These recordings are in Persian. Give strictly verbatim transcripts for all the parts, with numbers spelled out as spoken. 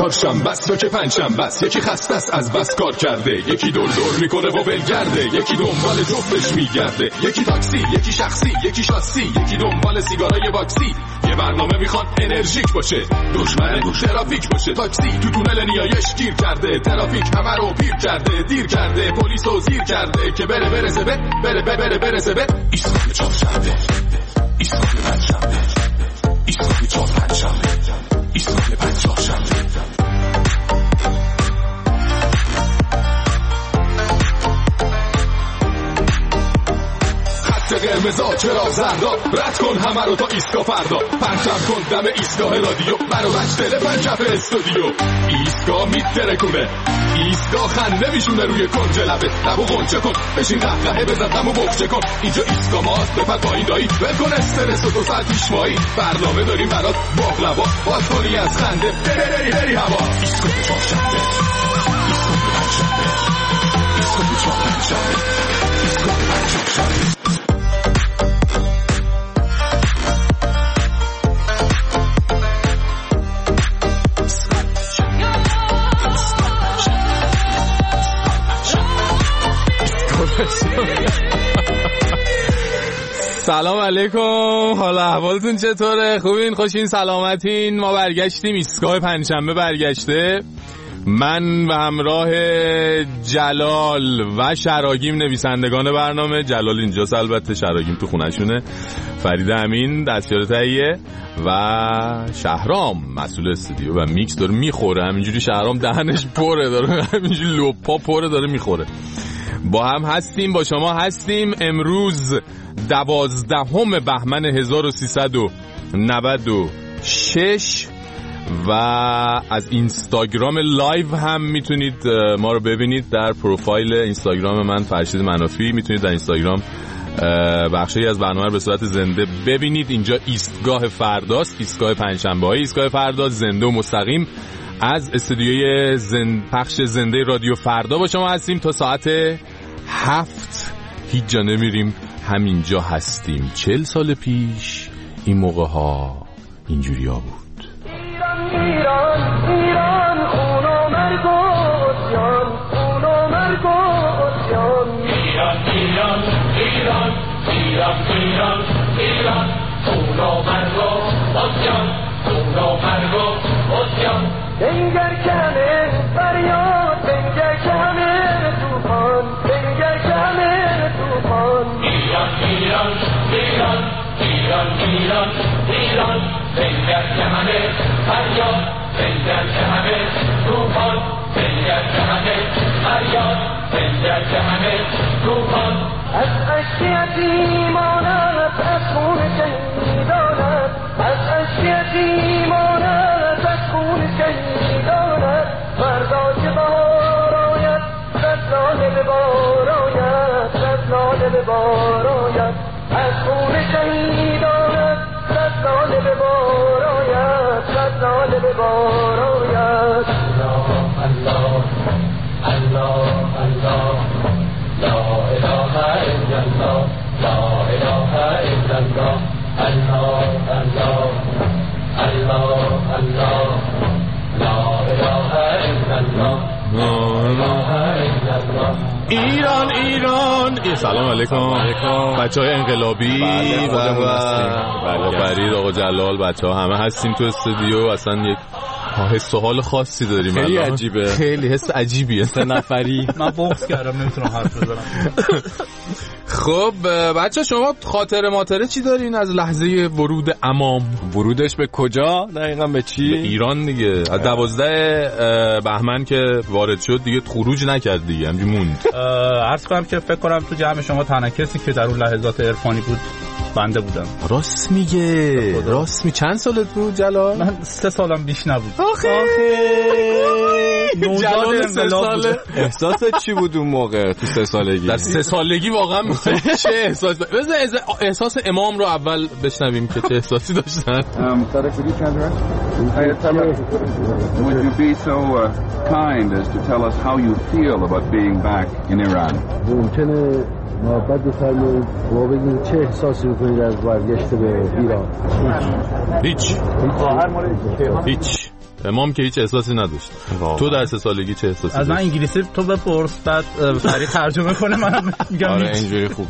چهارشنبه است تو که پنجشنبه است. یکی خسته است از بس کار کرده، یکی دور دور میکنه و ولگرده، یکی دنبال جفتش میگرده، یکی تاکسی، یکی شخصی، یکی شاسی، یکی دنبال سیگارای باکسی. یه برنامه میخواد انرژیک باشه، دشمن ترافیک باشه. تاکسی تو تونل نیایش گیر کرده، ترافیک همه رو پیر کرده، دیر کرده، پلیس رو زیر کرده که بره برسه به بره بره بره برسه به ایستگاه چهارشنبه، ایستگاه پنجشنبه، ایستگاه چهار پنجشنبه، ایستگاه پنج چهارشنبه. قرمزا چرا زردا رد کن همه رو تا ایستگاه فردا. پرچم کن دم ایستگاه رادیو، برو بچتل پنجف استودیو. ایستگاه میترکونه، ایستگاه خنده میشونه روی کنج لبه. لبو غنچه کن بشین قهقهه بزن غمو بخچه کن. اینجا ایستگاه ماست بپر پایین دایی، ول کن استرس و دو ساعت پیش مایی. برنامه داریم برات باقلوا، باز کنی از خنده بری بری بری هوا. ایستگاه چهارشنبه، ایستگاه پنجشنبه، ایستگاه چهار پنجشنبه، ایستگاه پنج چهارشنبه. سلام علیکم، حالا احوالتون چطوره؟ خوبین؟ خوشین؟ سلامتین؟ ما برگشتیم، ایستگاه پنجشنبه برگشته. من و همراه جلال و شراگیم نویسندگان برنامه. جلال اینجاست البته، شراگیم تو خونه‌شونه. فرید امین دستیار تهیه و شهرام مسئول استودیو و میکس داره میخوره. همینجوری شهرام دهنش پره، داره همینجوری لپا پره داره میخوره. با هم هستیم، با شما هستیم. امروز دوازدهم بهمن هزار و سیصد و نود و شش و از اینستاگرام لایو هم میتونید ما رو ببینید. در پروفایل اینستاگرام من فرشید منافی میتونید در اینستاگرام بخشی از برنامه رو به صورت زنده ببینید. اینجا ایستگاه فرداست، ایستگاه پنجشنبه های ایستگاه فردا، زنده و مستقیم از استودیوی زن... پخش زنده رادیو فردا با شما هستیم تا ساعت هفت. هیچ جا نمیریم، همینجا هستیم. چل سال پیش این موقع ها اینجوری ها بود. ایران ایران ایران خون و مرگ و عصیان، خون و مرگ و عصیان. ایران ایران ایران ایران ایران ایران خون و مرگ و عصیان، خون و مرگ و عصیان. بنگر که همه فریاد، بنگر که همه توفان، بنگر که همه توفان. ایران ایران ایران ایران ایران ایران بنگر که همه فریاد، بنگر که همه توفان، بنگر که همه فریاد، بنگر که همه توفان. از اشک یتیمانت، از خون شهیدانت، از اشک یتیمانت، از خون شهیدانت. فردا که بهار آید، صد لاله به بار آید، صد لاله به بار آید. از خون شهیدانت صد لاله به بار آید، صد لاله به بار آید. الله الله الله الله لا اله الا الله، لا اله الا الله، الله الله الله الله لا اله الا الله، لا اله الا الله. ایران ایران. سلام علیکم بچه های انقلابی و آقا فرید، آقا جلال، بچه ها همه هستیم تو استودیو. اصلا یک حس و حال خاصی داریم. خیلی عجیبه، خیلی حس عجیبیه. سه نفری من بغض کردم، نمیتونم حرف بزنم. خب بچه شما خاطر ماطره چی دارین از لحظه ورود امام؟ ورودش به کجا؟ دقیقا به چی؟ به ایران دیگه. از دوازده بهمن که وارد شد دیگه خروج نکرد دیگه، همجی موند. عرض کنم که فکر کنم تو جمع شما تنها کسی که در اون لحظات عرفانی بود بنده بودم. راست میگه، راست می. چند سالت بود جلال؟ من سه سالم بیش نبود. آخه جلال سه ساله. احساست چی بود اون موقع تو سه سالگی؟ در سه سالگی واقعا چه احساس؟ بذار احساس امام رو اول بشنویم که چه احساسی داشتن. Would you be so uh, kind as to tell us how you feel about being back in Iran? ممکنه محبت بفرمایید و بگید چه احساسی میکنید از برگشت به ایران؟ هیچ هیچ امام که هیچ احساسی نداشت. تو در سه سالگی چه احساسی از من انگلیسی تو بپرس بعد فرید ترجمه کنه منم میگم. آره اینجوری خوبه.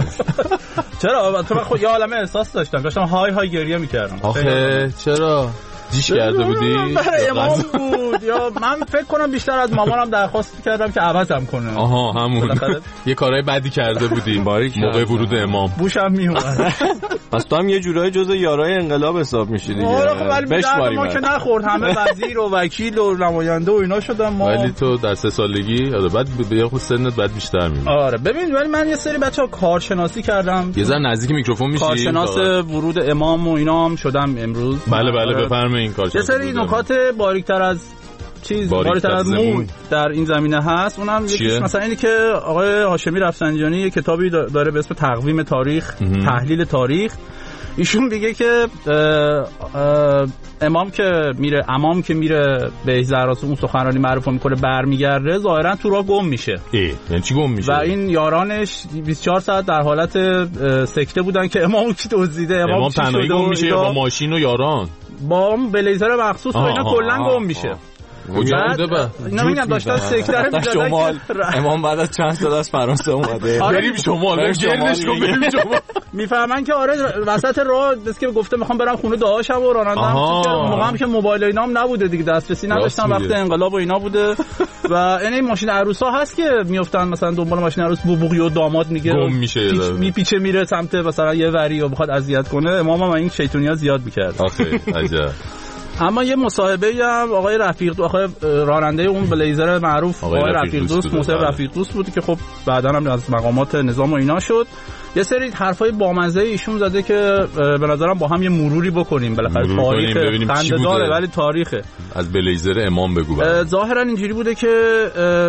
چرا تو من خود یه عالمه احساس داشتم داشتم های های گریه میکردم. آخه چرا جیش کرده بودی؟ برای امام بود یا من فکر کنم بیشتر از مامانم درخواست کردم که عوضم کنه. آها همون یه کارهای بدی کرده بودی موقع ورود امام. بوشم میومد. پس تو هم یه جورای جزء یارای انقلاب حساب میشی دیگه. بشواری ما که نخورد همه وزیر و وکیل و نماینده و اینا شدم ما. ولی تو در سه سالگی آره بعد به یه خود سنت بعد بیشتر میاد. آره ببین ولی من یه سری بچه‌ها کارشناسی کردم. یه ذره نزدیک میکروفون میشی. کارشناس ورود امام و اینا هم شدم امروز. بله بله بفرمایید این کار. یه سری نکات باریک‌تر از چیز باریک‌تر از مو در این زمینه هست. اونم یکیش مثلا اینه که آقای هاشمی رفسنجانی یه کتابی داره به اسم تقویم تاریخ، تحلیل تاریخ. ایشون میگه که اه اه امام که میره امام که میره به زهراس اون سخنرانی معروف میکنه برمیگرده ظاهرا تو راه گم میشه. یعنی چی گم میشه؟ و این یارانش بیست و چهار ساعت در حالت سکته بودن که امامو کی دزدیده، امام, امام تنهایی گم میشه با ماشین و یاران با بلیزر مخصوص و اینا کلا گم میشه. کجا بوده با؟ اینا میگن داشتن سکته رو می‌زدن شمال. امام بعد از چند سال از فرانسه اومده. بریم شمال، گردش کن بریم شمال. میفهمن که آره وسط راه بس که گفته میخوام برم خونه داداشم و راننده‌ام که موقع هم که موبایل و اینام نبوده دیگه دسترسی نداشتن وقت انقلاب و اینا بوده و یعنی ماشین عروسا هست که میافتن مثلا دنبال ماشین عروس بوبوقی و داماد میگه گم میشه میپیچه میره سمت مثلا یه وری و بخواد اذیت کنه. امام هم این شیطونی‌ها زیاد می‌کرد. آخه عجب. اما یه مصاحبه‌ای هم آقای رفیق دو آقای راننده اون بلیزر معروف آقای, آقای رفیق دوست موسی رفیق دوست بود که خب بعداً هم از مقامات نظام و اینا شد. یه سری حرفای بامزه ایشون زده که به نظرم با هم یه مروری بکنیم بالاخره تاریخ خنده‌داره ولی تاریخه. از بلیزر امام بگو. ظاهرا اینجوری بوده که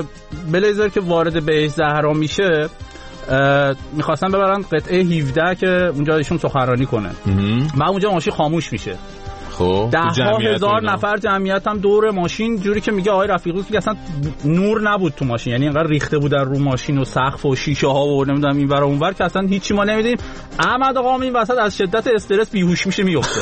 بلیزر که وارد بهشت زهرا میشه میخواستن ببرن قطعه هفده که اونجا ایشون سخنرانی کنه و اونجا ماشین خاموش میشه. خب ده ها هزار نفر جمعیت هم دور ماشین جوری که میگه آقای رفیقی که اصلا نور نبود تو ماشین، یعنی انقدر ریخته بود در رو ماشین و سقف و شیشه ها و نمیدونم این ور اون ور که اصلا هیچی ما نمیدیم. احمد آقا این وسط از شدت استرس بیهوش میشه میفته.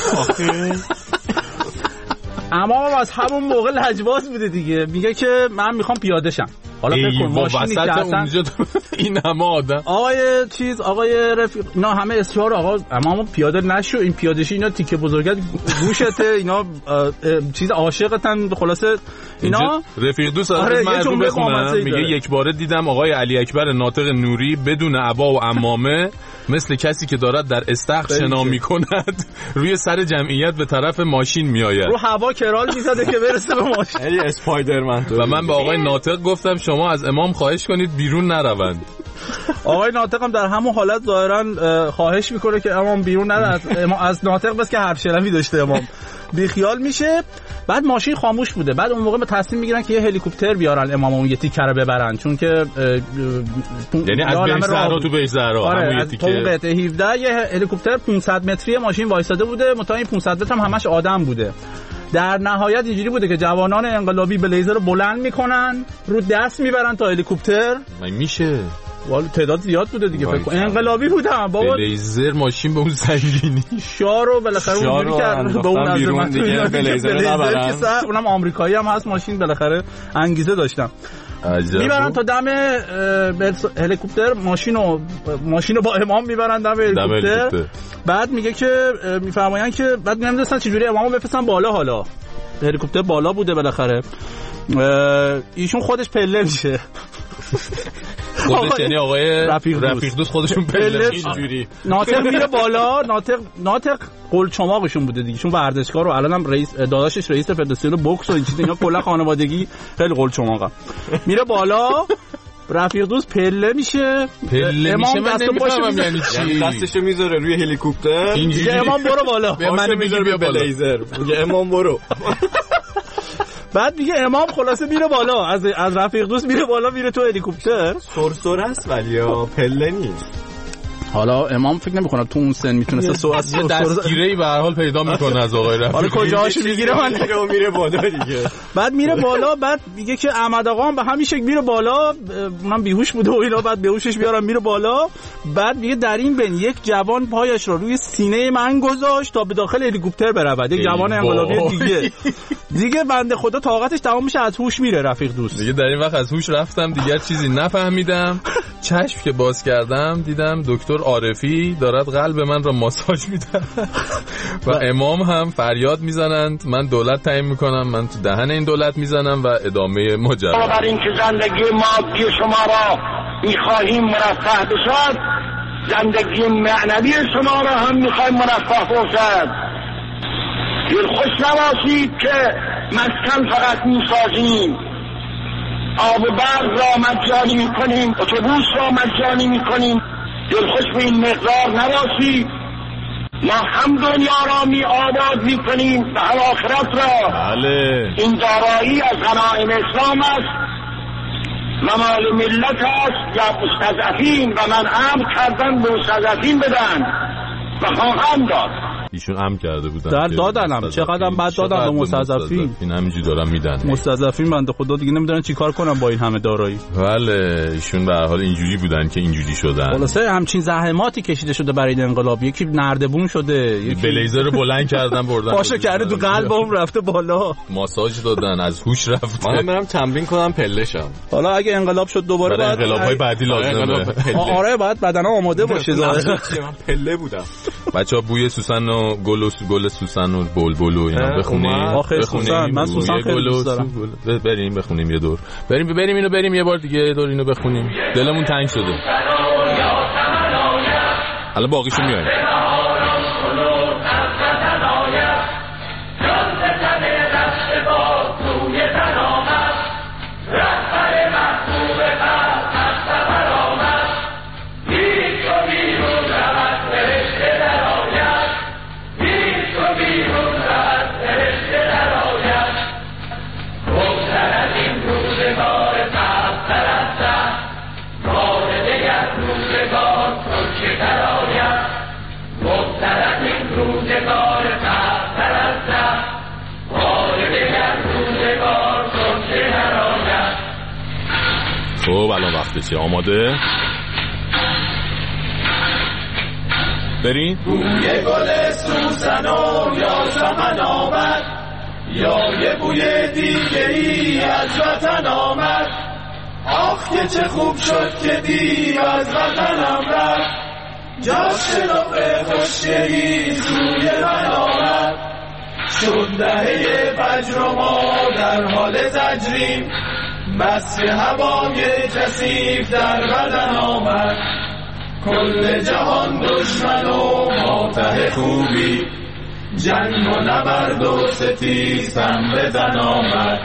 اما از همون موقع لجباز بوده دیگه، میگه که من میخوام پیاده شم. حالا فکر کن ماشینی که اصلا اونجا این همه آدم آقای چیز آقای رفیق اینا همه اصرار آقا اما پیاده نشو، این پیادهشی اینا تیکه بزرگت گوشته، اینا چیز عاشقتن خلاصه اینا. رفیق دوست آره من بخونم میگه یک باره دیدم آقای علی اکبر ناطق نوری بدون عبا و عمامه مثل کسی که دارد در استخر شنا میکند روی سر جمعیت به طرف ماشین میآید، رو هوا کرال میزده که برسه به ماشین. ای اسپایدرمن. و من به آقای ناطق گفتم شما از امام خواهش کنید بیرون نروند. آقای ناطق هم در همون حالت ظاهرا خواهش میکنه که امام بیرون نره. امام از ناطق بس که حرف شنوی داشته امام بیخیال میشه. بعد ماشین خاموش بوده. بعد اون موقع به تصمیم میگیرن که یه هلیکوپتر بیارن امام اون یه تیکه رو ببرن، چون که یعنی از بهشت زهرا تو بهشت زهرا همون یه تیکه قطعه هفده یه هلیکوپتر پانصد متری ماشین وایساده بوده، متأ این پانصد متر هم همش آدم بوده. در نهایت اینجوری بوده که جوانان انقلابی بلیزر رو بلند میکنن رو دست میبرن تا هلیکوپتر. من میشه والا تعداد زیاد بوده دیگه، فکر کن انقلابی بودم بابا. بلیزر ماشین به اون سنگینی شاه رو بالاخره اونجوری کرد به اون بیرون دیگه بلیزر نبرن. اونم آمریکایی هم هست ماشین بالاخره انگیزه داشتم. میبرن تا دم هلیکوپتر ماشینو ماشینو با امام میبرن دم هلیکوپتر. بعد میگه که میفرماین که بعد نمیدونستن چجوری امامو بفرستن بالا. حالا هلیکوپتر بالا بوده بالاخره ایشون خودش پله میشه. خودش یعنی آقای رفیق دوست خودشون پله اینجوری. ناطق میره بالا. ناطق ناطق قلچماقشون بوده دیگه، چون ورزشکار رو الانم رئیس داداشش رئیس فدراسیون بوکس و این چیزا اینا کلا خانوادگی خیلی قلچماقه. میره بالا رفیق دوست پله میشه. پله میشه من نمیفهمم یعنی چی. دستشو میذاره روی هلیکوپتر اینجوری امام برو بالا. من میذاره بیا بالا. میگه امام برو. بعد دیگه امام خلاصه میره بالا، از از رفیق دوست میره بالا، میره تو هلیکوپتر. سرسر است ولی پله نیست. حالا امام فکر نمی‌کنم تو اون سن میتونه سو از دستگیری به هر حال پیدا میکنه از آقای رفیقی. حالا کجاهاش میگیره من میره بالا دیگه. بعد میره بالا، بعد میگه که احمد آقا هم به همین شکل میره بالا، اونم بیهوش بوده و اینا، بعد بیهوشش بیارم میره بالا. بعد میگه در این بین یک جوان پایش رو روی سینه من گذاشت تا به داخل هلیکوپتر برود، یک جوان انقلابی دیگه. دیگه بنده خدا طاقتش تمام میشه، از هوش میره رفیق دوست. دیگه در این وقت از هوش رفتم، دیگر چیزی نفهمیدم. چشم که باز کردم دیدم دکتر عارفی دارد قلب من را ماساژ میده و امام هم فریاد میزنند من دولت تعیین میکنم، من تو دهن این دولت میزنم و ادامه ماجرا. بر این که زندگی مادی شما را میخواهیم مرفه بشد، زندگی معنوی شما را هم میخواهیم مرفه باشد. دلخوش نباشید که مسکن فقط میسازیم، آب و برق را مجانی میکنیم، اتوبوس را مجانی میکنیم. دلخوش به این مقدار نباشید، ما هم دنیا را می آباد میکنیم و هم آخرت را. بله. این دارایی از غنایم اسلام است و مال ملت است یا مستضعفین، و من امر کردم به مستضعفین بدن و خواهم داد. ایشون امر کرده بودن در دادنم چقدر بعد دادن به مستضعفین. این همینجوری دارن میدن مستضعفین بنده خدا دیگه نمیدونن چیکار کنن با این همه دارایی. بله ایشون به هر حال اینجوری بودن که اینجوری شدن. خلاصه همچین زحماتی کشیده شده برای انقلاب، یکی نردبون شده، یکی بلیزر رو بلند کردن بردن پاشو کرده تو قلبم رفته بالا، ماساژ دادن، از هوش رفته. من برم تمرین کنم پله‌شم. حالا اگه انقلاب شد دوباره بعد انقلاب‌های بعدی لازمه. آره بعد بدنا آماده باشه. من پله بودم. بچه‌ها بوی سوسن و گل و گل سوسن و بلبل و اینا بخونیم. آخه سوسن من سوسن خیلی دوست دارم. بریم بخونیم یه دور. بریم بریم اینو بریم یه بار دیگه یه دور اینو بخونیم. دلمون تنگ شده. حالا باقیشو میایم. خب الان وقتشه، آماده؟ بریم؟ بوی گل سوسن و یاسمن آمد، یا یه بوی دیگری از وطن آمد. آخ که چه خوب شد که دی از وطنم رفت، جاش نقره خوشگری سوی من آمد. شد دهه فجر و ما در حال زجریم، بس هوای کثیف در بدن آمد. کل جهان دشمن و ماتح خوبی، جنگ و نبرد و ستیزم به زن آمد.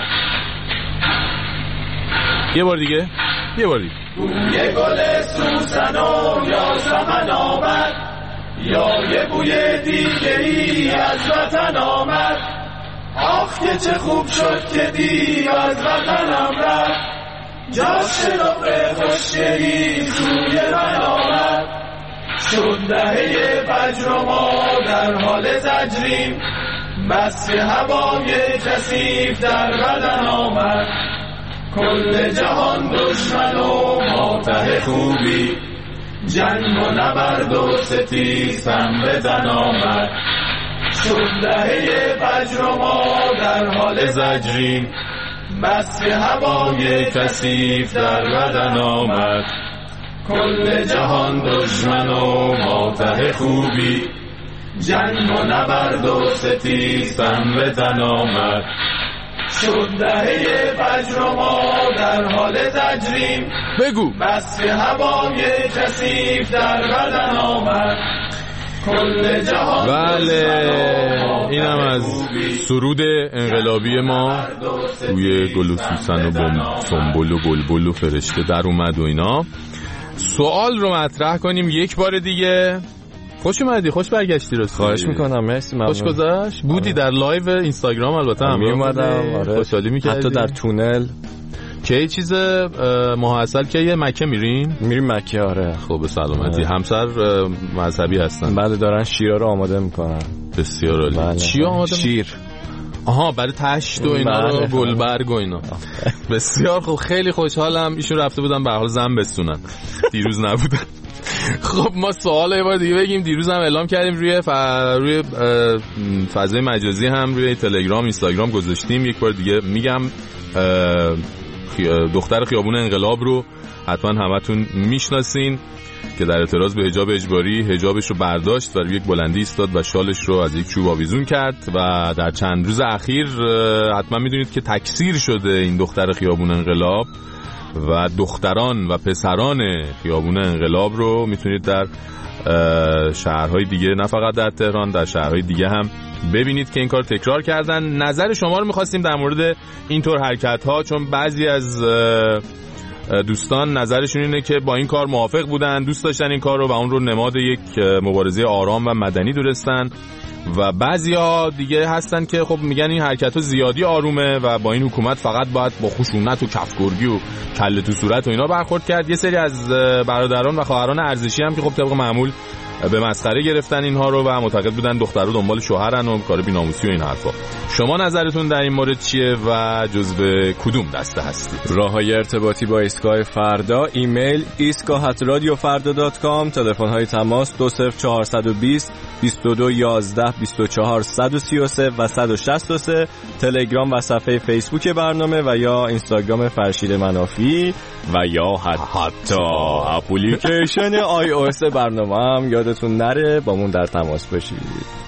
یه بار دیگه یه بار دیگه بوی گل سوسن و یاسمن آمد، یا یه بوی دیگری از وطن آمد. آخ که چه خوب شد که دی از وطنم رفت، جاش نقره خوشگری سوی من آمد. شد دهه فجر و ما در حال زجریم، بس هوای کثیف در بدن آمد. کل جهان دشمن و ماتح خوبی، جنگ و نبرد و ستیزم به زن آمد. شد دهه فجر و ما در حال زجریم، بس هوای کثیف در بدن آمد. کل جهان دشمن و ماتح خوبی، جنگ و نبرد و ستیزم به زن آمد. شد دهه فجر و ما در حال زجریم، بگو بس هوای کثیف در بدن آمد. کل جهان بله اینم از سرود انقلابی ما روی گل و سوسن و بم سنبل و بلبل و فرشته در اومد و اینا. سوال رو مطرح کنیم یک بار دیگه. خوش اومدی، خوش برگشتی. رو خواهش میکنم، مرسی، ممنون. خوش گذشت بودی در لایو اینستاگرام؟ البته هم می اومدم، آره. خوشحالی میکردی حتی در تونل که چیز محصل که یه مکه میرین؟ میریم مکه. آره. خب به سلامتی. همسر مذهبی هستن؟ بله دارن شیرا رو آماده میکنن. بسیار عالی. بله. چی آماده؟ شیر. آها برای تشت و اینا رو، گلبرگ و اینا. بسیار خوب، خیلی خوشحالم. ایشون رفته بودن به حال زن بستونن، دیروز نبودن. خب ما سوال یه بار دیگه بگیم. دیروز هم اعلام کردیم روی ف... روی فضای مجازی هم روی تلگرام اینستاگرام گذاشتیم. یک بار دیگه میگم دختر خیابون انقلاب رو حتما همتون میشناسین که در اعتراض به حجاب اجباری حجابش رو برداشت و روی یک بلندی ایستاد و شالش رو از یک چوب آویزون کرد و در چند روز اخیر حتما میدونید که تکثیر شده این دختر خیابون انقلاب و دختران و پسران خیابون انقلاب رو میتونید در شهرهای دیگه، نه فقط در تهران، در شهرهای دیگه هم ببینید که این کار تکرار کردن. نظر شما رو میخواستیم در مورد اینطور حرکت ها، چون بعضی از دوستان نظرشون اینه که با این کار موافق بودن، دوست داشتن این کار رو و اون رو نماد یک مبارزه آرام و مدنی دونستن و بعضیا دیگه هستن که خب میگن این حرکت ها زیادی آرومه و با این حکومت فقط باید با خشونت و کفگرگی و کله تو صورت و اینا برخورد کرد. یه سری از برادران و خواهران ارزشی هم که خب طبق معمول به مسخره گرفتن اینها رو و معتقد بودن دخترها دنبال شوهرن و کار بی‌ناموسی و این حرفا. شما نظرتون در این مورد چیه و جزو کدوم دسته هستید؟ راههای ارتباطی با ایستگاه فردا: ایمیل ایستگاه ات رادیو فردا دات کام، تلفن های تماس دو صفر چهار دو صفر بیست و دو یازده بیست و چهار صد و سی و سه و صد و شصت و سه، تلگرام و صفحه فیسبوک برنامه و یا اینستاگرام فرشید منافی و یا حتی اپلیکیشن آی او اس برنامه هم یادتون نره با مون در تماس باشید.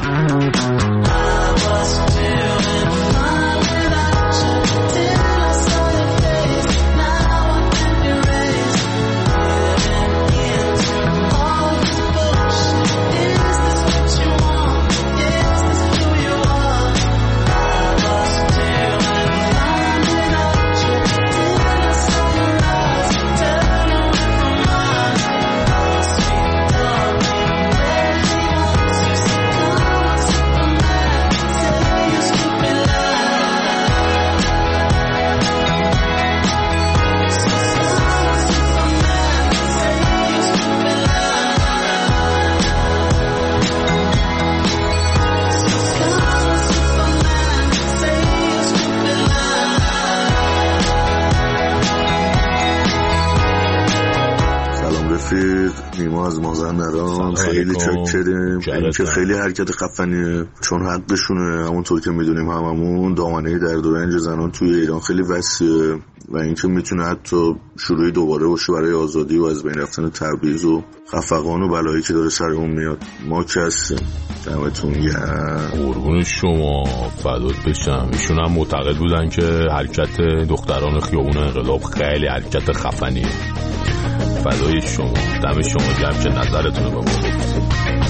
نیما از مازندران. خیلی چکریم، این که خیلی حرکت خفنیه چون حقشونه. همونطور که میدونیم هممون دامنه درد و رنج زنان توی ایران خیلی وسیعه و اینکه میتونه حتی شروعی دوباره باشه برای آزادی و از بین رفتن تبعیض و خفقان و بلایی که داره سرمون میاد. ما که هستیم. دمتون گرم. قربون شما، فدات بشم. ایشون هم معتقد بودن که حرکت دختران خیابون انقلاب خیلی حرکت خفنیه. فدای شما، دم شما گرم که نظرتون رو به ما بگید.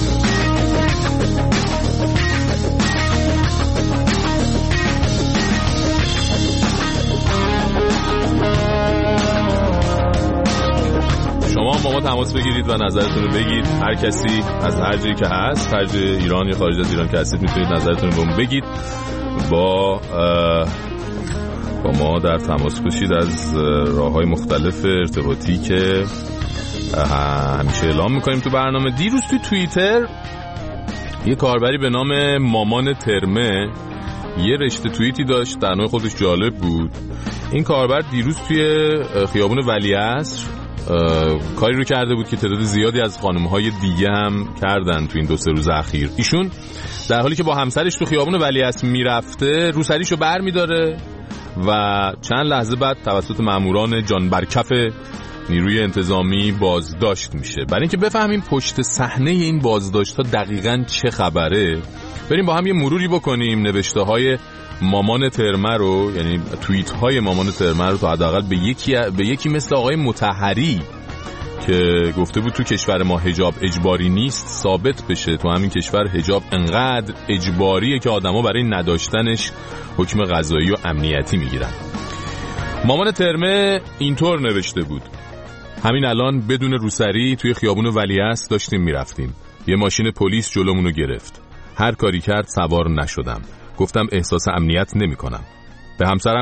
شما با ما تماس بگیرید و نظرتون رو بگید. هر کسی از هر جایی که هست، هر جای ایران یا خارج از ایران که هستید، میتونید نظرتون رو به ما بگید. با با ما در تماس باشید از راه‌های مختلف ارتباطی که همیشه اعلام میکنیم تو برنامه. دیروز توی توییتر یه کاربری به نام مامان ترمه یه رشته توییتی داشت، در نوع خودش جالب بود. این کاربر دیروز توی خیابون ولیعصر کاری رو کرده بود که تعداد زیادی از خانم‌های دیگه هم کردن تو این دو سه روز اخیر. ایشون در حالی که با همسرش تو خیابون ولیعصر میرفته روسریشو بر میداره و چند لحظه بعد توسط ماموران جان برکف نیروی انتظامی بازداشت میشه. برای اینکه بفهمیم پشت صحنه این بازداشت ها دقیقاً چه خبره، بریم با هم یه مروری بکنیم نوشته های مامان ترمه رو، یعنی توییت های مامان ترمه رو، تا حداقل به یکی به یکی مثل آقای مطهری که گفته بود تو کشور ما حجاب اجباری نیست ثابت بشه تو همین کشور حجاب انقدر اجباریه که آدما برای نداشتنش حکم قضایی و امنیتی میگیرن. مامان ترمه اینطور نوشته بود: همین الان بدون روسری توی خیابون ولیعصر داشتیم میرفتیم، یه ماشین پلیس جلومونو گرفت. هر کاری کرد سوار نشدم. گفتم احساس امنیت نمی کنم. به همسرم گفت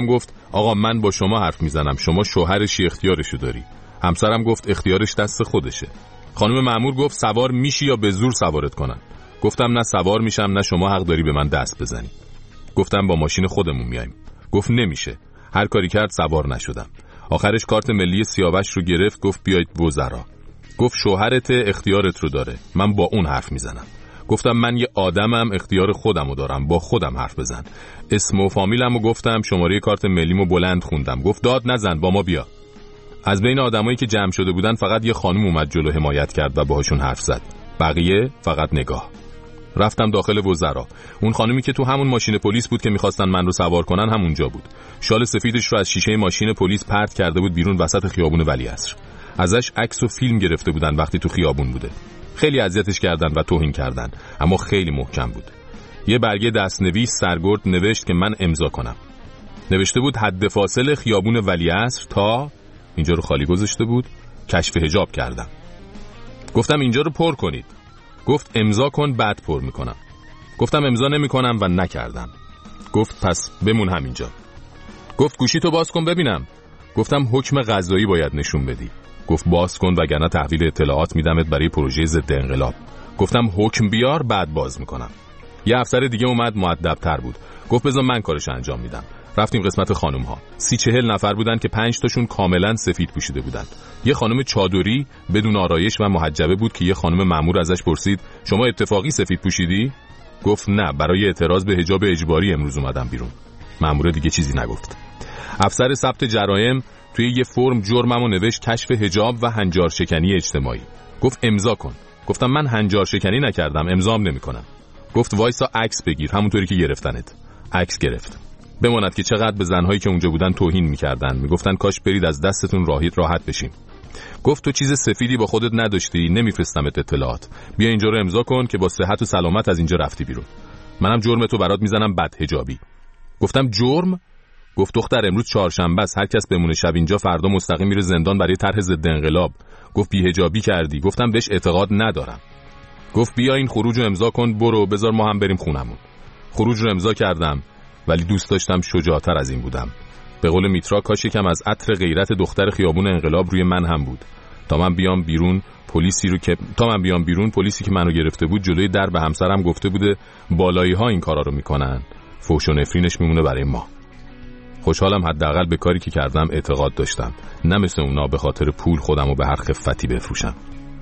آقا من با شما حرف میزنم، شما شوهرشی، اختیارشو داری. همسرم گفت اختیارش دست خودشه. خانم مأمور گفت سوار میشی یا به زور سوارت کنن. گفتم نه سوار میشم نه شما حق داری به من دست بزنی. گفتم با ماشین خودمون میایم. گفت نمیشه. هر کاری کرد سوار نشدم. آخرش کارت ملی سیاوش رو گرفت، گفت بیایید وزرا. گفت شوهرت اختیارت رو داره، من با اون حرف میزنم. گفتم من یه آدمم، اختیار خودمو دارم، با خودم حرف بزن. اسم و فامیلمو گفتم، شماره کارت ملیمو بلند خوندم. گفت داد نزن، با ما بیا. از بین آدمایی که جمع شده بودن فقط یه خانم اومد جلو حمایت کرد و باهاشون حرف زد. بقیه فقط نگاه. رفتم داخل وزرا. اون خانمی که تو همون ماشین پلیس بود که می‌خواستن من رو سوار کنن همونجا بود. شال سفیدش رو از شیشه ماشین پلیس پرت کرده بود بیرون وسط خیابون ولیعصر. ازش عکس و فیلم گرفته بودن وقتی تو خیابون بوده. خیلی اذیتش کردن و توهین کردن، اما خیلی محکم بود. یه برگه دستنویس سرگرد نوشت که من امضا کنم. نوشته بود حد فاصل خیابون ولیعصر تا، اینجا رو خالی گذاشته بود، کشف حجاب کردم. گفتم اینجا رو پر کنید. گفت امضا کن بعد پر میکنم. گفتم امضا نمیکنم و نکردم. گفت پس بمون همینجا. گفت گوشی تو باز کن ببینم. گفتم حکم قضایی باید نشون بدی. گفت باز کن وگرنه تحویل اطلاعات میدمت برای پروژه ضد انقلاب. گفتم حکم بیار بعد باز میکنم. یه افسر دیگه اومد مؤدب‌تر بود. گفت بذار من کارش انجام میدم. رفتیم قسمت خانم ها. سی چهل نفر بودن که پنج تاشون کاملا سفید پوشیده بودن. یه خانم چادری بدون آرایش و محجبه بود که یه خانم مأمور ازش پرسید شما اتفاقی سفید پوشیدی؟ گفت نه، برای اعتراض به حجاب اجباری امروز اومدم بیرون. مأمور دیگه چیزی نگفت. افسر ثبت جرایم توی یه فرم جرممو نوشت کشف حجاب و هنجار شکنی اجتماعی. گفت امضا کن. گفتم من هنجار شکنی نکردم، امضام نمیکنم. گفت وایسا عکس بگیر، همونطوری که گرفتنت. عکس گرفت. بماند که چقدر به زنهایی که اونجا بودن توهین میکردن، میگفتن کاش برید از دستتون راحت راحت بشین. گفت تو چیز سفیدی با خودت نداشتی، نمیفرستمت اطلاعات. بیا اینجا رو امضا کن که با صحت و سلامت از اینجا رفتی بیرون. منم جرم تو برات میزنم بد حجابی. گفتم جرم؟ گفت دختر امروز چهارشنبه است، هر کس بمونه شب اینجا فردا مستقیم میره زندان برای طرح ضد انقلاب. گفت بی حجابی کردی. گفتم بهش اعتقاد ندارم. گفت بیا این خروج رو امضا کن، برو بذار ما هم بریم خونمون. خروج رو امضا کردم، ولی دوست داشتم شجاعتر از این بودم. به قول میترا کاش یکم از عطر غیرت دختر خیابون انقلاب روی من هم بود. تا من بیام بیرون پلیسی رو که تا من بیام بیرون پلیسی که منو گرفته بود جلوی در به همسرم گفته بوده بالایی ها این کارا رو میکنن، فحش و نفرینش میمونه برای ما. خوشحالم حداقل به کاری که کردم اعتقاد داشتم، نه مثل اونا به خاطر پول خودمو به هر خفتی بفروشم.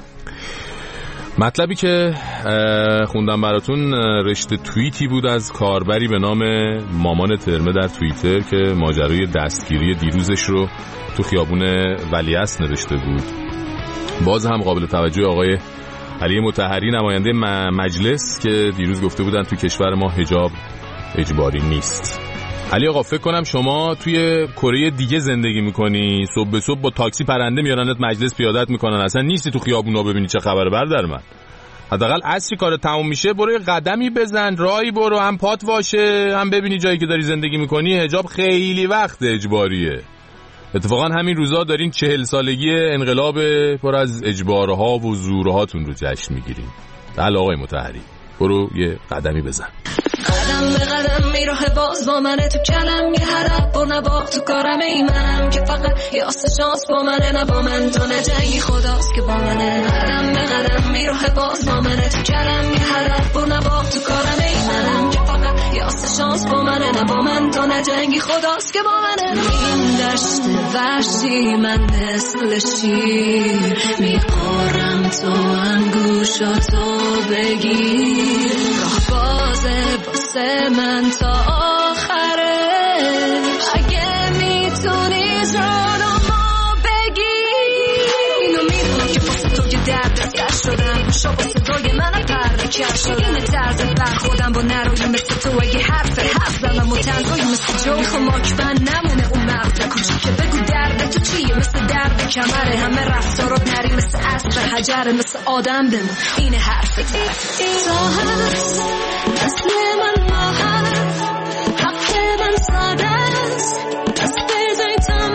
مطلبی که خوندم براتون رشته توییتی بود از کاربری به نام مامان ترمه در توییتر که ماجرای دستگیری دیروزش رو تو خیابون ولیعصر نوشته بود. باز هم قابل توجه آقای علی مطهری نماینده مجلس که دیروز گفته بودن تو کشور ما حجاب اجباری نیست. علی آقا فکر کنم شما توی کره دیگه زندگی میکنی، صبح به صبح با تاکسی پرنده میارنت مجلس پیادت میکنن، اصلا نیستی تو خیابونا ببینی چه خبره. برادر من حداقل عصری کار تموم میشه برو یه قدمی بزن، راهی برو، هم پات واشه هم ببینی جایی که داری زندگی میکنی حجاب خیلی وقت اجباریه. اتفاقا همین روزا دارین چهل سالگی انقلاب پر از اجبارها و زورهاتون رو جشن میگیرین. بله آقای مطهری برو یه قدمی بزن. قدم به قدم میراه باز با منه تو کلم یه حرف بر نباق تو کارم ای منم که فقط یه آسه شانس با منه نه با من تو نجنگی خداست که با منه. قدم به قدم میراه باز با منه تو کلم یه حرف بر نباق تو کارم ای منم که فقط یه آسه شانس با منه نه با من تو نجنگی خداست که با منه. این دشت وحشی من مثل شیر میخورم تو انگوشاتو بگیر راه بازه باسه من تا آخره اگه میتونی جانو ما بگیر. اینو میدونم که باسه تو یه درد دست شدم شا باسه توی منم پرده کر شدم. این طرز برخودم با نروی مثل تو اگه حرف حرف زنم و تنهایی مثل جو خماک من نمونه اون مغز کوچی که بگو درد تو چیه مثل درد کمره همه رفتارات نری مثل عصر حجره مثل آدم بمون این حرف طرف تا هست مثل من ما هست حق من ساده است دست بزنی تا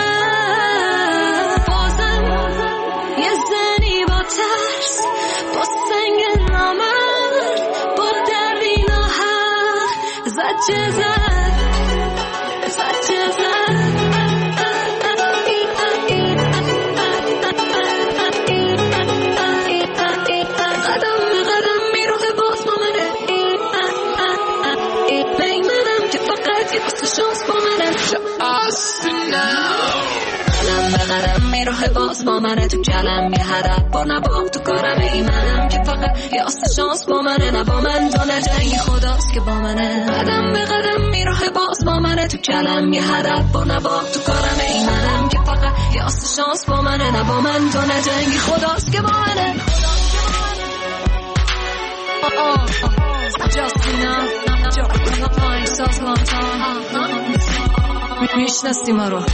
من بازم یه زنی با ترس با سنگ نامرد با دردی ناحق زد جزد زد راه باز با منه تو کلم یه هدف با نبا تو کارم ایمنم که فقط یه آست شانس با منه نه با من تو نجنگی خداست که با منه قدم به قدم میراه باز با منه تو کلم یه هدف با نبا تو کارم ایمنم که فقط یه آست شانس با منه نه با من تو نجنگی خداست که با منه میشنستی ما رو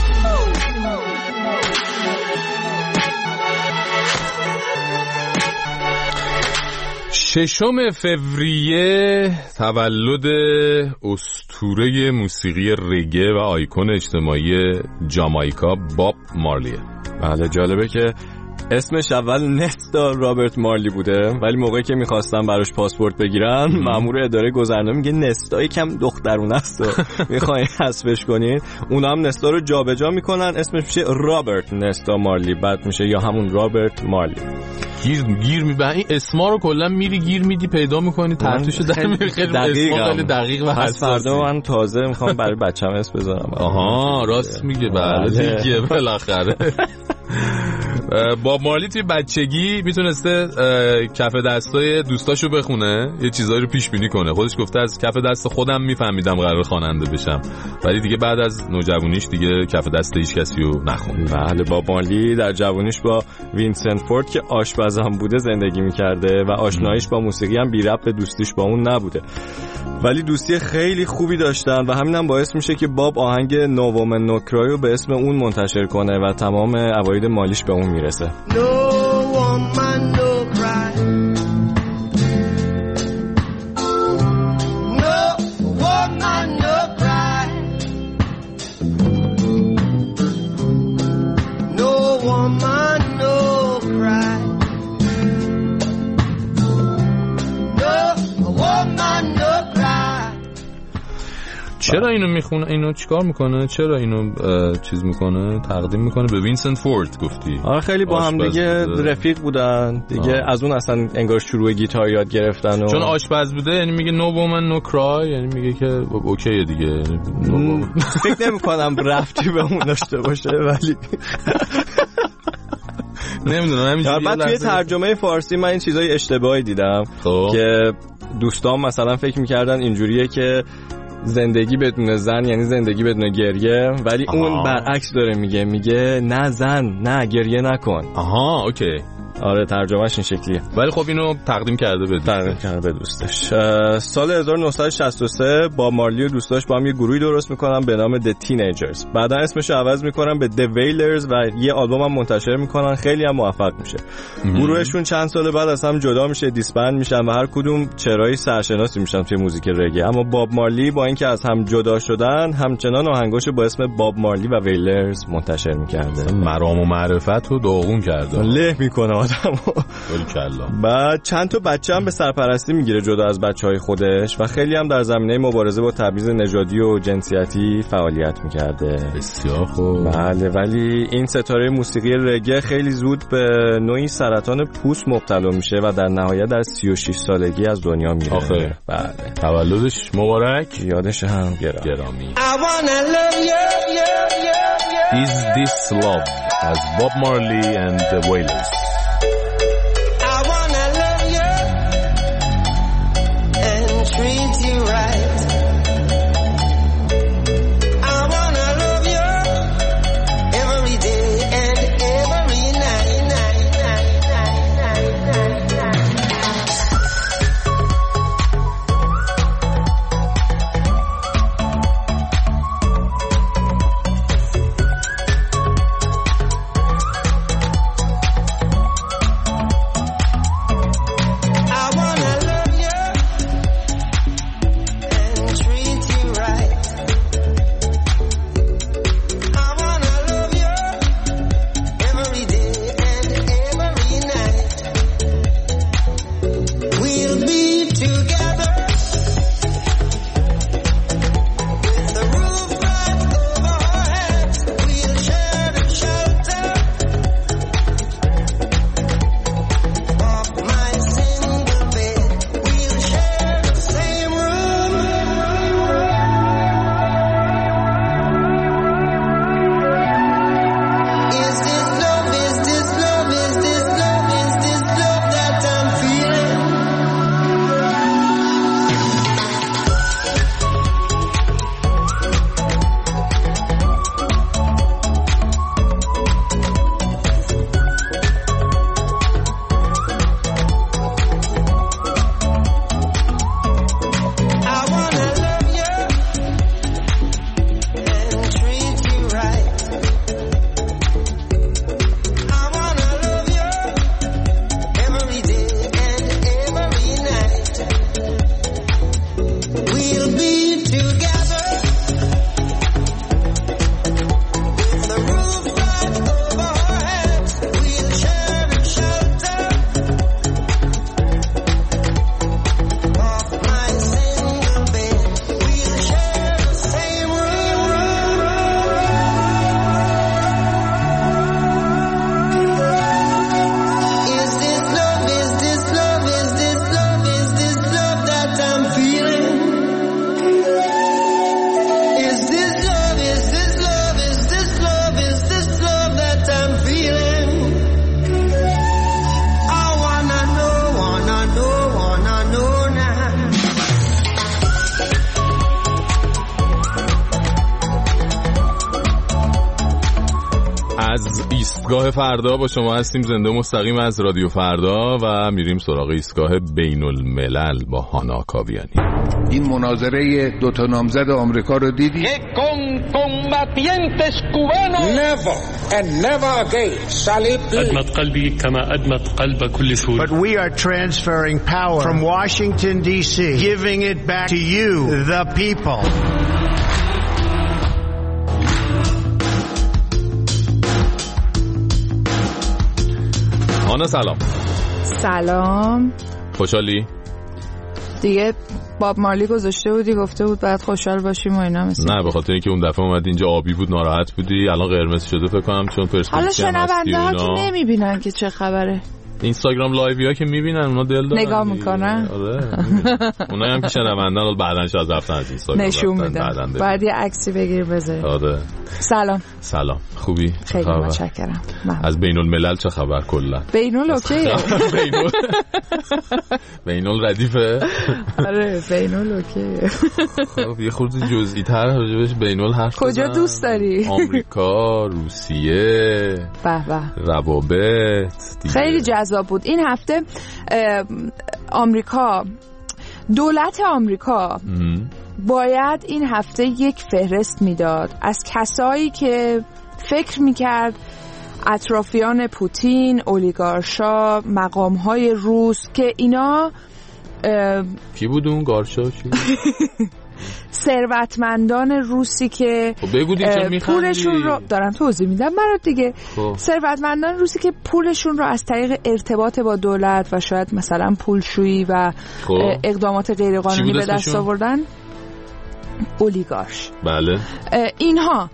ششم فوریه تولد اسطوره موسیقی رگه و آیکون اجتماعی جامائیکا باب مارلیه. بله جالبه که اسمش اول نستا رابرت مارلی بوده ولی موقعی که میخواستم براش پاسپورت بگیرن مأمور اداره گذرنامه میگه نستا یکم دخترونه است و میخواین حذفش کنین. اونا هم نستا رو جابجا میکنن اسمش میشه رابرت نستا مارلی بعد میشه یا همون رابرت مارلی. گیر گیر می این اسما رو کلا میری گیر میدی پیدا میکنی ترتیبشو در میاری خیلی اسما خیلی دقیق و حساس. فردا من تازه میخوام برای بچه‌م اسم بذارم. آها راست میگه بله دیگه بالاخره. باب مارلی توی بچگی میتونسته کف دستای دوستاشو بخونه یه چیزایی رو پیش بینی کنه. خودش گفته از کف دست خودم میفهمیدم قرار خواننده بشم ولی دیگه بعد از نوجوانیش دیگه کف دست هیچ کسی رو نخوند. بله باب مارلی در جوانیش با وینسنت فورد که آشپزم بوده زندگی میکرده و آشناییش با موسیقی هم بی ربط به دوستیش با اون نبوده ولی دوستی خیلی خوبی داشتن و همین هم باعث میشه که باب آهنگ نو وومن نو کرای رو به اسم اون منتشر کنه و تمام عواید مالیش به اون میرسه. No woman, no cry. No woman, no cry. No woman, no cry. No woman, no cry. چرا اینو میخونه؟ اینو چیکار میکنه؟ چرا اینو چیز میکنه؟ تقدیم میکنه به وینسنت فورد گفتی؟ آره خیلی با هم دیگه رفیق بودن دیگه آه. از اون اصلا انگار شروع گیتار یاد گرفتن و... چون آشپز بوده یعنی میگه نو وومن نو کرای یعنی میگه که اوکیه دیگه. فکر نمیکنم رفتی به اون داشته باشه ولی نمیدونم همینجوری. بعد توی ترجمه فارسی من این چیزای اشتباهی دیدم خوب. که دوستان مثلا فکر میکردن اینجوریه که زندگی بدون زن یعنی زندگی بدون گریه ولی آها. اون برعکس داره میگه میگه نه زن نه گریه نکن. آها اوکی آره ترجمهش این شکلیه ولی خب اینو تقدیم کرده به تقدیم کرده به دوستش. سال هزار و نهصد و شصت و سه با مارلی و دوستاش با هم یه گروهی درست میکنن به نام The Teenagers. بعدا اسمش رو عوض میکنن به The Wailers و یه آلبوم هم منتشر میکنن خیلی هم موفق میشه. گروهشون چند سال بعد از هم جدا میشه دیسبند میشن و هر کدوم چرایی سرشناسی میشن توی موزیک رگه. اما باب مارلی با اینکه از هم جدا شدن همچنان آهنگاشو با اسم باب مارلی و ویلرز منتشر میکرده. مرام و معرفت رو داغون کرده له میکنه بعد چند تا بچه هم به سرپرستی میگیره جدا از بچهای خودش و خیلی هم در زمینه مبارزه با تبعیض نژادی و جنسیتی فعالیت میکرده. بسیار خوب. بله ولی این ستاره موسیقی رگه خیلی زود به نوعی سرطان پوست مبتلا میشه و در نهایت در سی و شش سالگی از دنیا میره. آخه بله تولدش مبارک یادش هم گرامی. Is This Love as Bob Marley and the Wailers. Treat you right. I wanna love you every day and every night, night, night, night, night, night, از ایستگاه فردا با شما هستیم، زنده مستقیم از رادیو فردا و میریم سراغ ایستگاه بین الملل با هانا کاویانی. این مناظره دو تا نامزد آمریکا رو دیدی؟ Never and never again shall it be. أدمت قلبي كما أدمت قلب كل سوري. But we are transferring power from Washington D C, giving it back to you, the people. آنا سلام. سلام. خوشحالی؟ دیگه باب مارلی گذاشته بودی گفته بود بعد خوشحال باشیم و اینا مثل نه به خاطر اینکه اون دفعه اومد اینجا آبی بود ناراحت بودی، الان قرمز شده فکر کنم چون پرسپولیس هم هستی. حالا شنونده ها که نمیبینن که چه خبره، اینستاگرام لایوی ها که میبینن اونا دل دارن نگاه میکنن. آره اونایی هم که شنوندن بعدن شاید رفتن از اینستاگرام نشون میدن، بعد یه عکسی بگیر بذاری. آره. سلام. سلام. خوبی؟ خیلی متشکرم. از بین الملل چه خبر کلا؟ بین الاوکیه. بین الردیفه. آره بین الاوکیه. خب یه خورده جزئی تر راجبش بین ال حرف بزن. کجا دوست داری؟ آمریکا، روسیه، به به، روابط. خیلی جذاب بود این هفته. آمریکا، دولت آمریکا باید این هفته یک فهرست میداد از کسایی که فکر میکرد اطرافیان پوتین، اولیگارشا، مقامهای روس که اینا کی بود اون گارشا؟ چی بود؟ ثروتمندان روسی که پولشون رو دارم توضیح میدم برات دیگه. ثروتمندان روسی که پولشون رو از طریق ارتباط با دولت و شاید مثلا پولشویی و خوب. اقدامات غیرقانونی به دست آوردن، اولیگارش. بله. اینها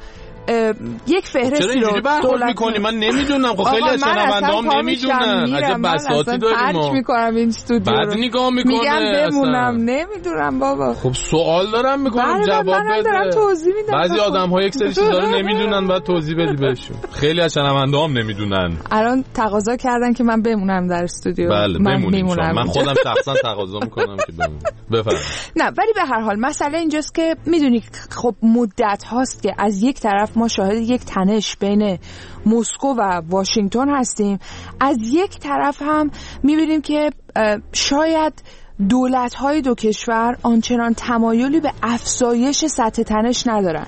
یک فهرستی رو دولت میکنی من نمیدونم. خب خیلی از شنونده‌ام نمیدونن. عجب بساطی داریم ما. من میکنم این استودیو بعد نگاه میکنه میگم بمونم نمیدونم بابا. خب سوال دارم میکنم جواب بده. من دارم توضیح میدم. بعضی آدم‌ها یک سری چیزا رو نمیدونن بعد توضیح بدی بهشون. خیلی از شنونده‌ام نمیدونن. الان تقاضا کردن که من بمونم در استودیو. بله من میمونم. من خودم شخصا تقاضا میکنم که بمونم. بفرمایید. نه ولی به هر حال مسئله اینجاست که میدونی خب مدت هاست که از یک طرف ما شاهد یک تنش بین مسکو و واشنگتن هستیم، از یک طرف هم میبینیم که شاید دولت‌های دو کشور آنچنان تمایلی به افزایش سطح تنش ندارن.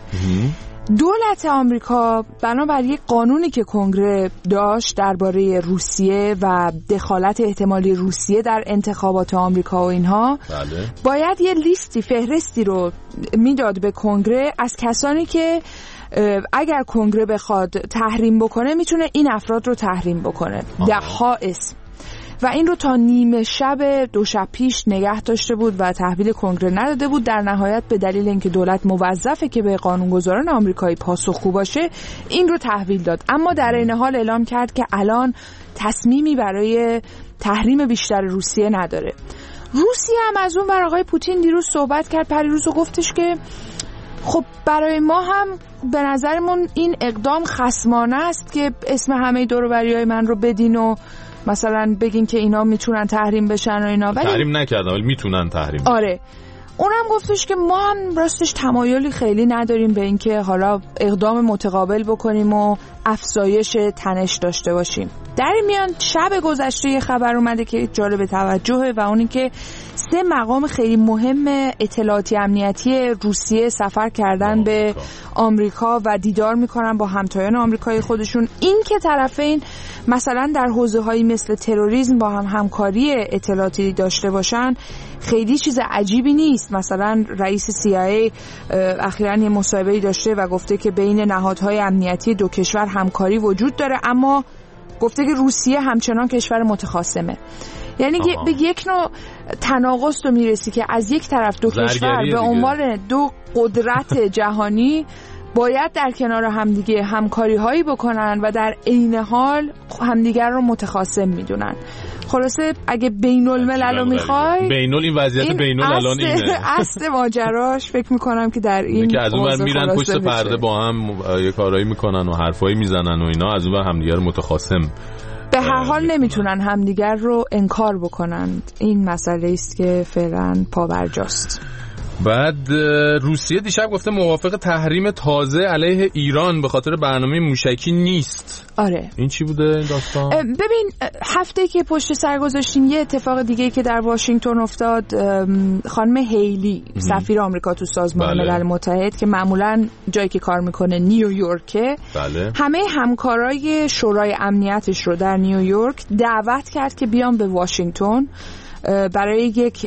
دولت آمریکا بنابر یک قانونی که کنگره داشت درباره روسیه و دخالت احتمالی روسیه در انتخابات آمریکا و اینها، بله. باید یه لیستی فهرستی رو میداد به کنگره از کسانی که اگر کنگره بخواد تحریم بکنه میتونه این افراد رو تحریم بکنه. ده ها اسم و این رو تا نیمه شب دو شب پیش نگه داشته بود و تحویل کنگره نداده بود. در نهایت به دلیل اینکه دولت موظفه که به قانونگذاران آمریکایی پاسخگو باشه این رو تحویل داد، اما در این حال اعلام کرد که الان تصمیمی برای تحریم بیشتر روسیه نداره. روسیه هم از اون ور آقای پوتین دیروز صحبت کرد، پریروز و گفتش که خب برای ما هم به نظرمون این اقدام خصمانه است که اسم همه دور و بریای من رو بدین و مثلا بگین که اینا میتونن تحریم بشن و اینا، ولی تحریم نکردن ولی میتونن تحریم. آره اونم گفتش که ما هم راستش تمایلی خیلی نداریم به اینکه حالا اقدام متقابل بکنیم و افزایش تنش داشته باشیم. در این میان شب گذشته یه خبر اومده که جالب توجهه و اونی که سه مقام خیلی مهم اطلاعاتی امنیتی روسیه سفر کردن به آمریکا و دیدار میکنن با همتایان آمریکایی خودشون. این که طرفین مثلا در حوزه‌هایی مثل تروریسم با هم همکاری اطلاعاتی داشته باشن خیلی چیز عجیبی نیست. مثلا رئیس سی آی ای اخیراً یه مصاحبه‌ای داشته و گفته که بین نهادهای امنیتی دو کشور همکاری وجود داره، اما گفته که روسیه همچنان کشور متخاصمه. یعنی آها. به یک نوع تناقض تو میرسی که از یک طرف دو کشور به عنوان دو قدرت جهانی باید در کنار همدیگه همکاری هایی بکنن و در عین حال همدیگر رو متخاصم میدونن. خلاصه اگه بین الملل رو میخوای بین این وضعیت بین الان اینه اصل ماجراش فکر میکنم که در این که از اون ور میرن پشت پرده با هم یه کارایی میکنن و حرفایی میزنن و اینا، از اون ور همدیگر رو متخاصم به هر حال نمیتونن همدیگر رو انکار بکنن. این مسئله است که فعلا پابرجاست. بعد روسیه دیشب گفته موافق تحریم تازه علیه ایران به خاطر برنامه موشکی نیست. آره. این چی بوده این داستان؟ ببین هفته که پشت سر گذاشتیم یه اتفاق دیگه که در واشنگتن افتاد، خانم هیلی سفیر آمریکا تو سازمان بله. ملل متحد که معمولاً جایی که کار میکنه نیویورکه، بله. همه همکارای شورای امنیتش رو در نیویورک دعوت کرد که بیان به واشنگتن برای یک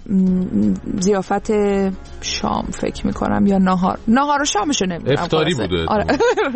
ضیافت شام فکر میکنم یا نهار نهار و شامشو نمیدونم، افطاری بوده. آره.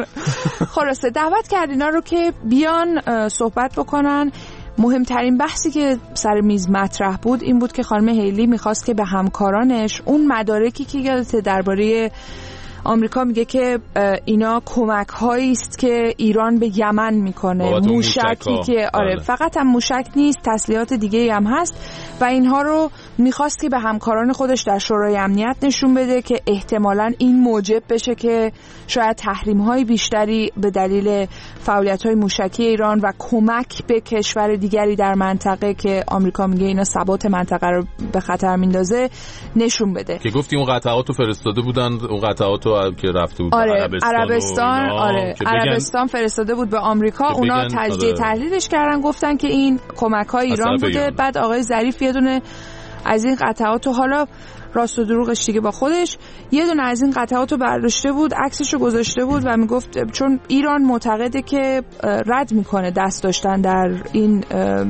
خلاصه دعوت کرد اینا رو که بیان صحبت بکنن. مهمترین بحثی که سر میز مطرح بود این بود که خانم هیلی میخواست که به همکارانش اون مدارکی که یادته درباره آمریکا میگه که اینا کمک هایی است که ایران به یمن میکنه، موشکی که آره بله. فقط هم موشک نیست، تسلیحات دیگه هم هست و اینها رو میخواست که به همکاران خودش در شورای امنیت نشون بده که احتمالاً این موجب بشه که شاید تحریم های بیشتری به دلیل فعالیت های موشکی ایران و کمک به کشور دیگری در منطقه که آمریکا میگه اینا ثبات منطقه رو به خطر میندازه نشون بده. که گفتی اون قطعات رو فرستاده بودن، اون قطعات که رفته بود آره، عربستان, عربستان آره عربستان فرستاده بود به آمریکا، اونا تجزیه آره. تحلیلش کردن، گفتن که این کمک‌های ایران بوده ایران. بعد آقای ظریف یه دونه از این قطعات رو، حالا راست و دروغش دیگه با خودش، یه دونه از این قطعات رو برداشته بود، عکسش رو گذاشته بود و میگفت چون ایران معتقده که رد میکنه دست داشتن در این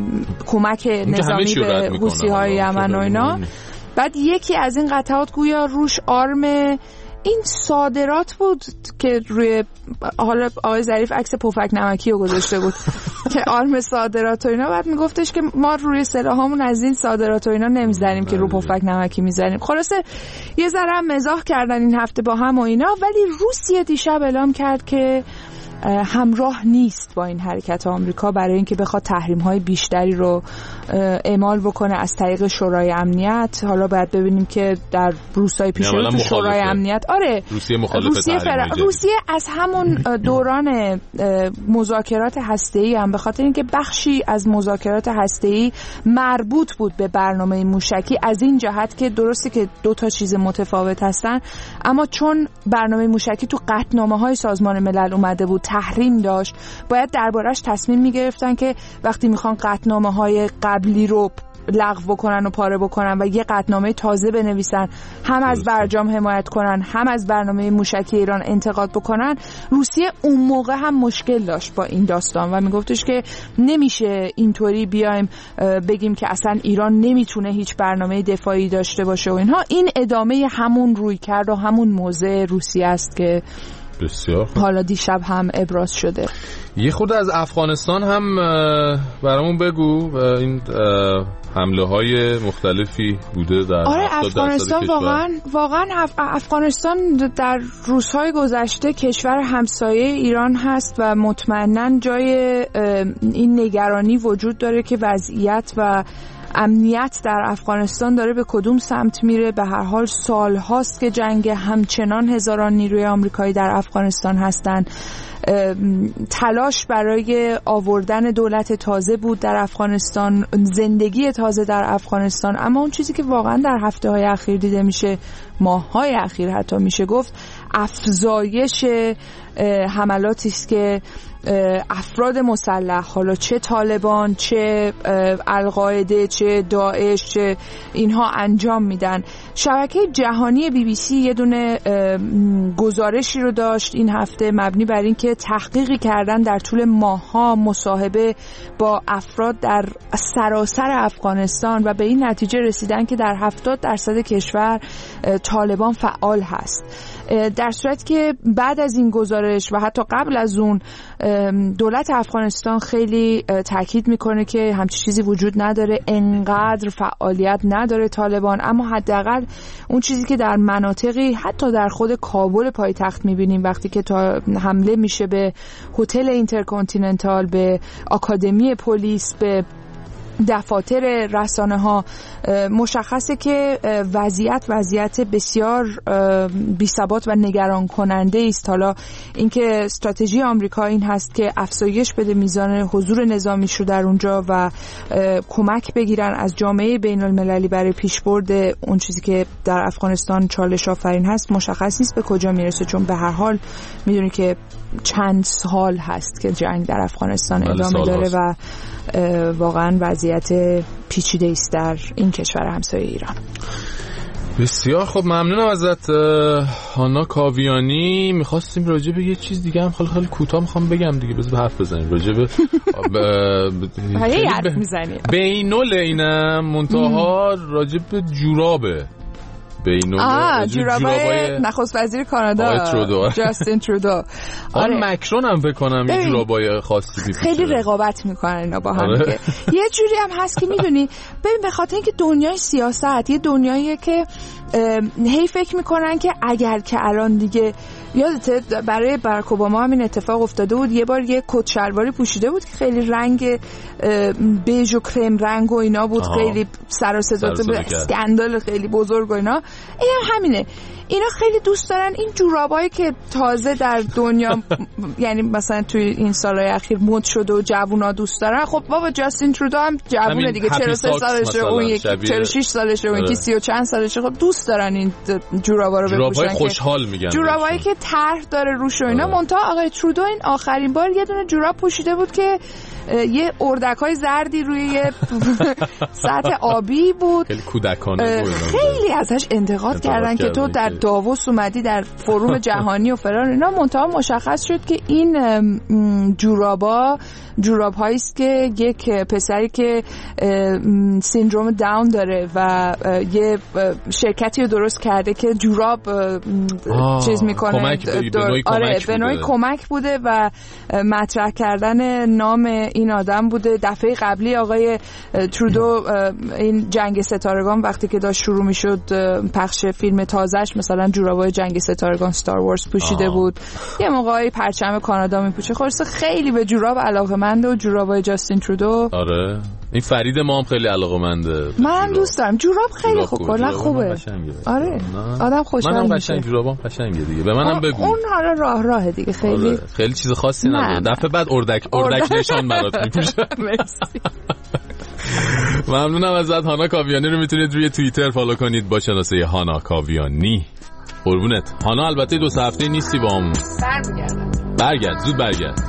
کمک نظامی به حوثی‌های یمن و اینا. بعد یکی از این قطعات گویا روش آرم این صادرات بود که روی، حالا آقای ظریف عکس پفک نمکی رو گذاشته بود که آرم صادرات و اینا، بعد میگفتش که ما روی سلاحامون از این صادرات و اینا نمیزنیم که رو پفک نمکی میزنیم. خلاصه یه ذره هم مزاح کردن این هفته با هم و اینا، ولی روسیه دیشب اعلام کرد که همراه نیست با این حرکت آمریکا برای اینکه بخواد تحریم‌های بیشتری رو اعمال بکنه از طریق شورای امنیت. حالا باید ببینیم که در روزهای پیش رو تو شورای امنیت آره روسیه مخالفه روسیه, فر... روسیه از همون دوران مذاکرات هسته‌ای هم به خاطر اینکه بخشی از مذاکرات هسته‌ای مربوط بود به برنامه موشکی، از این جهت که درسته که دو تا چیز متفاوت هستن، اما چون برنامه موشکی تو قطعنامه‌های سازمان ملل اومده بود، تحریم داشت، باید دربارش تصمیم میگرفتن که وقتی میخوان قطعنامه‌های قبلی رو لغو بکنن و پاره بکنن و یه قطعنامه تازه بنویسن، هم از برجام حمایت کنن هم از برنامه موشکی ایران انتقاد بکنن، روسیه اون موقع هم مشکل داشت با این داستان و میگفتش که نمیشه اینطوری بیایم بگیم که اصلا ایران نمیتونه هیچ برنامه دفاعی داشته باشه و اینها. این ادامه همون رویکرد و همون موضع روسیه است که بسیار حالا دیشب هم ابراز شده. یه خود از افغانستان هم برامون بگو، این حمله های مختلفی بوده در آره افغانستان. واقعا واقعا اف... افغانستان در روزهای گذشته کشور همسایه ایران هست و مطمئناً جای این نگرانی وجود داره که وضعیت و امنیت در افغانستان داره به کدوم سمت میره. به هر حال سال هاست که جنگ، همچنان هزاران نیروی آمریکایی در افغانستان هستن. تلاش برای آوردن دولت تازه بود در افغانستان، زندگی تازه در افغانستان، اما اون چیزی که واقعا در هفته های اخیر دیده میشه، ماه های اخیر حتی میشه گفت، افزایش حملاتی است که افراد مسلح، حالا چه طالبان چه القاعده چه داعش چه اینها انجام میدن. شبکه جهانی بی بی سی یه دونه گزارشی رو داشت این هفته مبنی بر این که تحقیقی کردن در طول ماه‌ها، مصاحبه با افراد در سراسر افغانستان و به این نتیجه رسیدن که در هفتاد درصد کشور طالبان فعال هست. در صورتی که بعد از این گزارش و حتی قبل از اون دولت افغانستان خیلی تاکید میکنه که همچین چیزی وجود نداره، انقدر فعالیت نداره طالبان، اما حداقل اون چیزی که در مناطقی حتی در خود کابل پایتخت میبینیم وقتی که تا حمله میشه به هتل اینترکانتیننتال، به آکادمی پلیس، به دفاتر رسانه ها مشخصه که وضعیت وضعیت بسیار بی‌ثبات و نگران کننده است. حالا اینکه استراتژی آمریکا این هست که افزایش بده میزان حضور نظامیش رو در اونجا و کمک بگیرن از جامعه بین المللی برای پیشبرد اون چیزی که در افغانستان چالش آفرین هست، مشخص نیست به کجا میرسه، چون به هر حال میدونی که چند سال هست که جنگ در افغانستان ادامه داره و واقعا وضعیت پیچیده است در این کشور همسایه ایران. بسیار خب، ممنونم ازت هانا کاویانی. میخواستیم راجع به یه چیز دیگه هم خیلی خیلی کوتاه میخوام بگم دیگه، بذار حرف بزنیم راجع به خیلی حرف میزنیم بینول اینم منتها راجع به جورابه بینول آه جورابای نخست وزیر کانادا جاستین ترودو. آره مکرون هم فکر کنم یه جورابای خاصی میپوشه، خیلی رقابت میکنن اینا با هم دیگه. یه جوری هم هست که میدونی ببین به خاطر اینکه دنیای سیاست یه دنیاییه که هی فکر میکنن که اگر که الان دیگه، یادته برای باراک اوباما هم این اتفاق افتاده بود، یه بار یه کت شلواری پوشیده بود که خیلی رنگ بیج و کرم رنگ و اینا بود، آها. خیلی سر و صدا اسکندال خیلی بزرگ و اینا. این هم همینه، اینا خیلی دوست دارن این جورابایی که تازه در دنیا یعنی مثلا توی این سالهای اخیر مد شده و جوونا دوست دارن. خب بابا جاستین ترودو هم جوونه دیگه، چهل و سه سالشه، اون یکی چهل و شش سالشه، اون یکی سی و چند سالشه. خب دوست دارن این جورابا رو بپوشن، جورابای خوشحال میگن، جورابایی که طرح داره روش و اینا. منتها آقای ترودو این آخرین بار یه دونه جوراب پوشیده بود که یه اردکای زردی روی یه سطح آبی بود، خیلی کودکانه بود. خیلی ازش انتقاد کردن که تو در داووس اومدی در فروم جهانی و فلان اینا. منتها مشخص شد که این جورابا جوراب هایی است که یک پسری که سیندروم داون داره و یه شرکتی رو درست کرده که جوراب چیز میکنه، کمک به آره به نوعی کمک بوده و مطرح کردن نام این آدم بوده. دفعه قبلی آقای ترودو این جنگ ستارگان وقتی که داشت شروع میشد پخش فیلم تازهش، مثلا جورابای جنگ ستارگان ستار وارز پوشیده آه. بود. یه موقعی پرچم کانادا میپوشه. خلاص خیلی به جوراب علاقه‌منده و جورابای جاستین ترودو. آره این فرید ما هم خیلی علاقه‌منده. من دوست دارم جوراب، خیلی خوب کلا خوبه. آره آدم خوشحال میشه. منم قشنگ جورابام قشنگه دیگه. به منم بگو. اون حالا راه راه دیگه خیلی آره. خیلی چیز خاصی نداره. دفعه بعد اردک اردک نشان برات میپوشم. مرسی. ممنونم ازت هانا کاویانی. رو میتونید روی توییتر فالو کنید با شناسه هانا کاویانی. قربونت. هانا البته دو سه هفته نیستی با همون. برمیگردم. برگرد زود برگرد.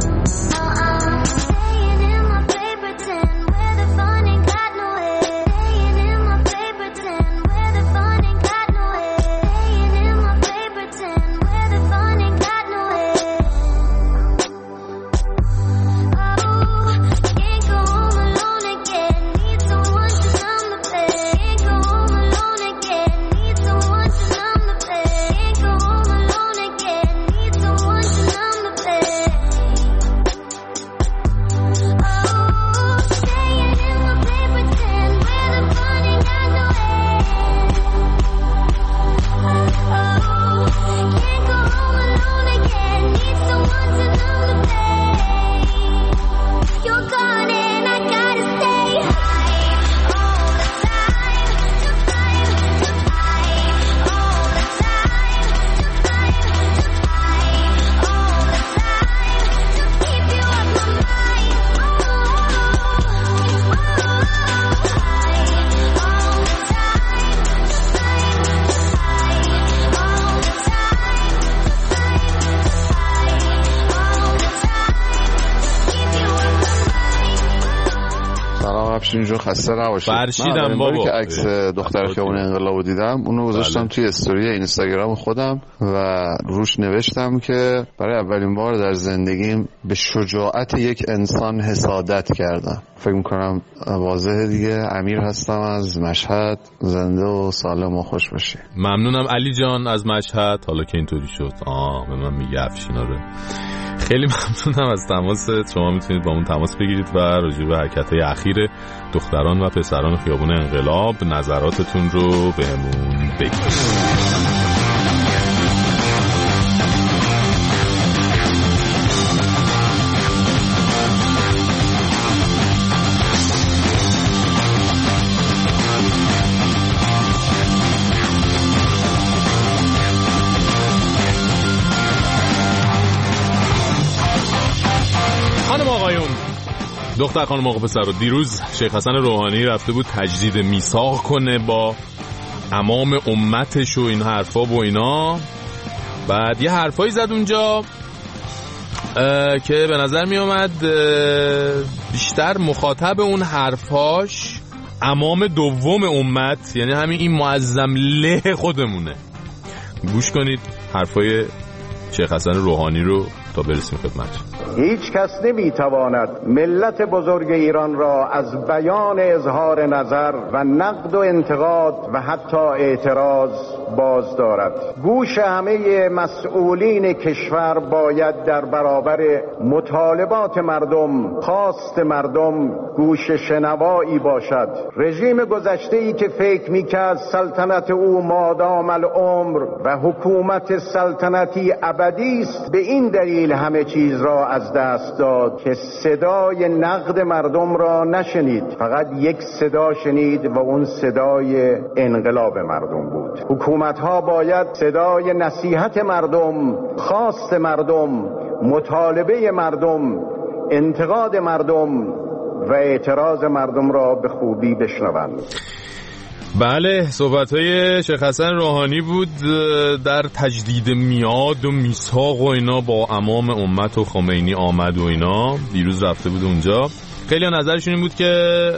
اینجا خسته نباشید. فرشیدم بابا که عکس دختر خیابون انقلاب دیدم اونو گذاشتم توی استوری اینستاگرام خودم و روش نوشتم که برای اولین بار در زندگیم به شجاعت یک انسان حسادت کردم. فکر میکنم واضحه دیگه. امیر هستم از مشهد، زنده و سالم و خوش باشی. ممنونم علی جان از مشهد. حالا که اینطوری شد آه به من میگه افشینا رو. خیلی ممنونم از تماست. شما میتونید با اون تماس بگیرید و راجع به حرکت‌های اخیر دختران و پسران خیابون انقلاب نظراتتون رو بهمون بگید. آقایون، دختر خانم آقا پسر رو، دیروز شیخ حسن روحانی رفته بود تجدید میثاق کنه با امام امتش و این حرفا و اینا. بعد یه حرفایی زد اونجا که به نظر می اومد بیشتر مخاطب اون حرفاش امام دوم امت، یعنی همین این معظم له خودمونه. گوش کنید حرفای شیخ حسن روحانی رو تا برسیم خدمت. هیچ کس نمیتواند ملت بزرگ ایران را از بیان اظهار نظر و نقد و انتقاد و حتی اعتراض باز دارد. گوش همه مسئولین کشور باید در برابر مطالبات مردم، خواست مردم، گوش شنوایی باشد. رژیم گذشته‌ای که فکر می‌کرد سلطنت او مادام العمر و حکومت سلطنتی ابدی است، به این دلیل همه چیز را از دست داد که صدای نقد مردم را نشنید، فقط یک صدا شنید و اون صدای انقلاب مردم بود. حکومت ها باید صدای نصیحت مردم، خواست مردم، مطالبه مردم، انتقاد مردم و اعتراض مردم را به خوبی بشنوند. بله، صحبت‌های شیخ حسن روحانی بود در تجدید میعاد و میثاق و اینا با امام امت و خمینی آمد و اینا. دیروز رفته بود اونجا. خیلی نظرشون این بود که